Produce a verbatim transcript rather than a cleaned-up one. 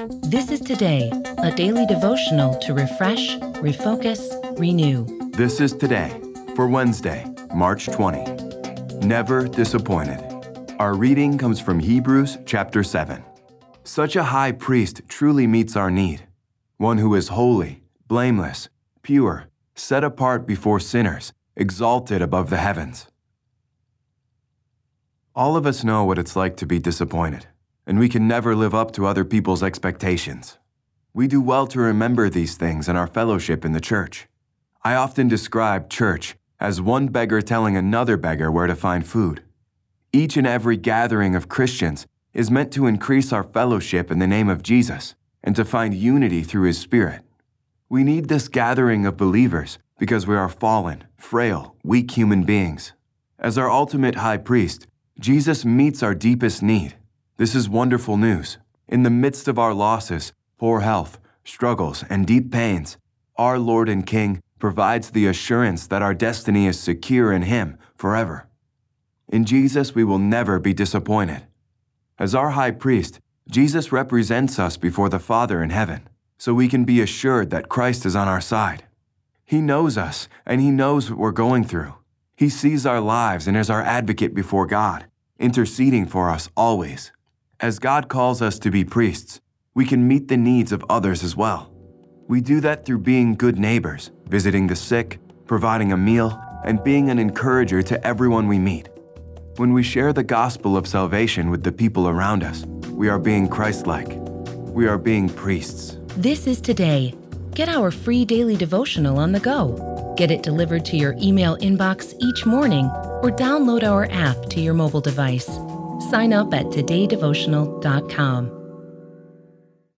This is Today, a daily devotional to refresh, refocus, renew. This is Today for Wednesday, March twentieth. Never disappointed. Our reading comes from Hebrews chapter seven. Such a high priest truly meets our need, one who is holy, blameless, pure, set apart before sinners, exalted above the heavens. All of us know what it's like to be disappointed, and we can never live up to other people's expectations. We do well to remember these things in our fellowship in the church. I often describe church as one beggar telling another beggar where to find food. Each and every gathering of Christians is meant to increase our fellowship in the name of Jesus and to find unity through His Spirit. We need this gathering of believers because we are fallen, frail, weak human beings. As our ultimate high priest, Jesus meets our deepest need. This is wonderful news. In the midst of our losses, poor health, struggles, and deep pains, our Lord and King provides the assurance that our destiny is secure in Him forever. In Jesus, we will never be disappointed. As our high priest, Jesus represents us before the Father in heaven, so we can be assured that Christ is on our side. He knows us, and He knows what we're going through. He sees our lives and is our advocate before God, interceding for us always. As God calls us to be priests, we can meet the needs of others as well. We do that through being good neighbors, visiting the sick, providing a meal, and being an encourager to everyone we meet. When we share the gospel of salvation with the people around us, we are being Christ-like. We are being priests. This is Today. Get our free daily devotional on the go. Get it delivered to your email inbox each morning or download our app to your mobile device. Sign up at today devotional dot com.